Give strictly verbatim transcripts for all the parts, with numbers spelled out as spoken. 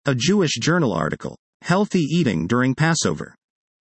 A Jewish journal article. Healthy eating during Passover.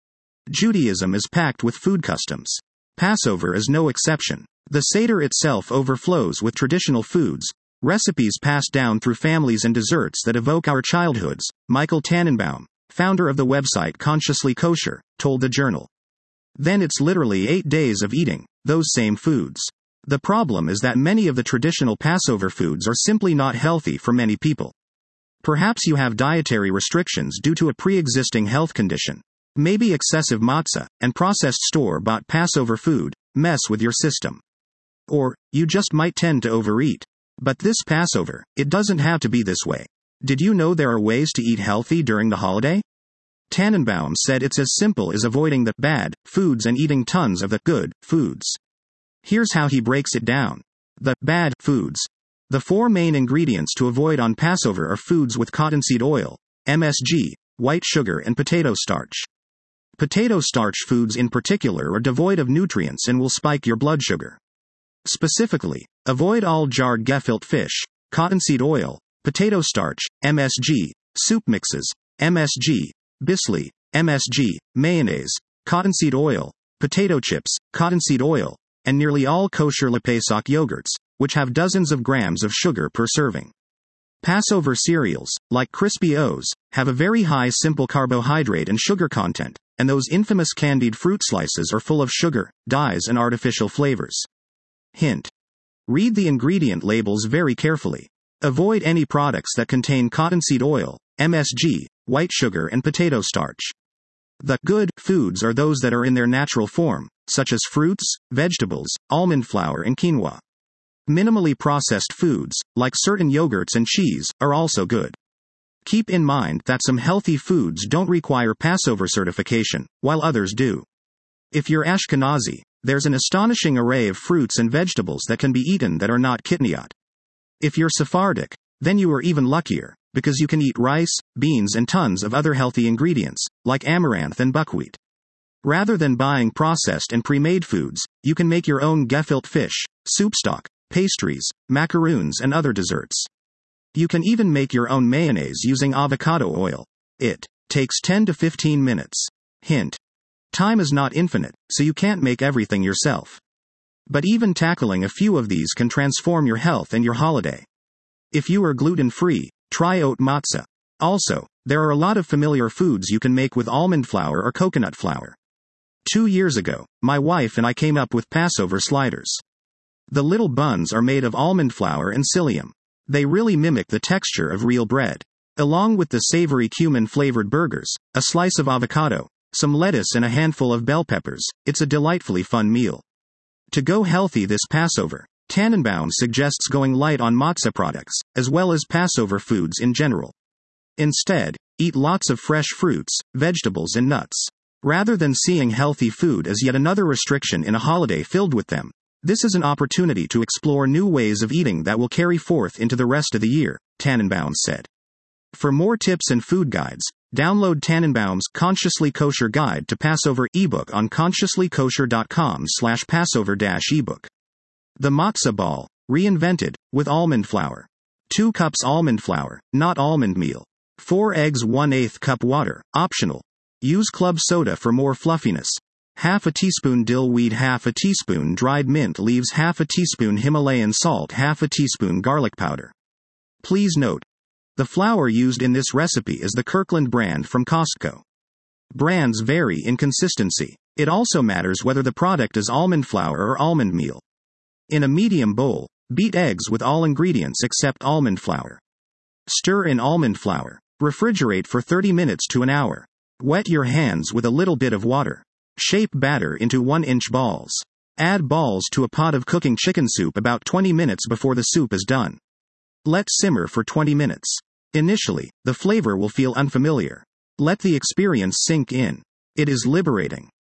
Judaism is packed with food customs. Passover is no exception. The Seder itself overflows with traditional foods, recipes passed down through families and desserts that evoke our childhoods, Michael Tannenbaum, founder of the website Consciously Kosher, told the journal. Then it's literally eight days of eating those same foods. The problem is that many of the traditional Passover foods are simply not healthy for many people. Perhaps you have dietary restrictions due to a pre-existing health condition. Maybe excessive matzah and processed store-bought Passover food mess with your system. Or, you just might tend to overeat. But this Passover, it doesn't have to be this way. Did you know there are ways to eat healthy during the holiday? Tannenbaum said it's as simple as avoiding the bad foods and eating tons of the good foods. Here's how he breaks it down. The bad foods. The four main ingredients to avoid on Passover are foods with cottonseed oil, M S G, white sugar and potato starch. Potato starch foods in particular are devoid of nutrients and will spike your blood sugar. Specifically, avoid all jarred gefilte fish, cottonseed oil, potato starch, M S G, soup mixes, M S G, bisli, M S G, mayonnaise, cottonseed oil, potato chips, cottonseed oil, and nearly all kosher Le Pesach yogurts, which have dozens of grams of sugar per serving. Passover cereals, like Crispy O's, have a very high simple carbohydrate and sugar content, and those infamous candied fruit slices are full of sugar, dyes and artificial flavors. Hint. Read the ingredient labels very carefully. Avoid any products that contain cottonseed oil, M S G, white sugar and potato starch. The good foods are those that are in their natural form, such as fruits, vegetables, almond flour and quinoa. Minimally processed foods, like certain yogurts and cheese, are also good. Keep in mind that some healthy foods don't require Passover certification, while others do. If you're Ashkenazi, there's an astonishing array of fruits and vegetables that can be eaten that are not kitniot. If you're Sephardic, then you are even luckier, because you can eat rice, beans and tons of other healthy ingredients, like amaranth and buckwheat. Rather than buying processed and pre-made foods, you can make your own gefilte fish, soup stock, pastries, macaroons and other desserts. You can even make your own mayonnaise using avocado oil. It takes ten to fifteen minutes. Hint. Time is not infinite, so you can't make everything yourself. But even tackling a few of these can transform your health and your holiday. If you are gluten-free, try oat matzah. Also, there are a lot of familiar foods you can make with almond flour or coconut flour. Two years ago, my wife and I came up with Passover sliders. The little buns are made of almond flour and psyllium. They really mimic the texture of real bread. Along with the savory cumin-flavored burgers, a slice of avocado, some lettuce and a handful of bell peppers, it's a delightfully fun meal. To go healthy this Passover, Tannenbaum suggests going light on matzah products, as well as Passover foods in general. Instead, eat lots of fresh fruits, vegetables and nuts. Rather than seeing healthy food as yet another restriction in a holiday filled with them, this is an opportunity to explore new ways of eating that will carry forth into the rest of the year, Tannenbaum said. For more tips and food guides, download Tannenbaum's Consciously Kosher Guide to Passover ebook on consciously kosher dot com slash Passover dash ebook. The matzah ball, reinvented, with almond flour. two cups almond flour, not almond meal. four eggs one eighth cup water, optional. Use club soda for more fluffiness. Half a teaspoon dill weed, half a teaspoon dried mint leaves, half a teaspoon Himalayan salt, half a teaspoon garlic powder. Please note, the flour used in this recipe is the Kirkland brand from Costco. Brands vary in consistency. It also matters whether the product is almond flour or almond meal. In a medium bowl, beat eggs with all ingredients except almond flour. Stir in almond flour. Refrigerate for thirty minutes to an hour. Wet your hands with a little bit of water. Shape batter into one inch balls. Add balls to a pot of cooking chicken soup about twenty minutes before the soup is done. Let simmer for twenty minutes. Initially, the flavor will feel unfamiliar. Let the experience sink in. It is liberating.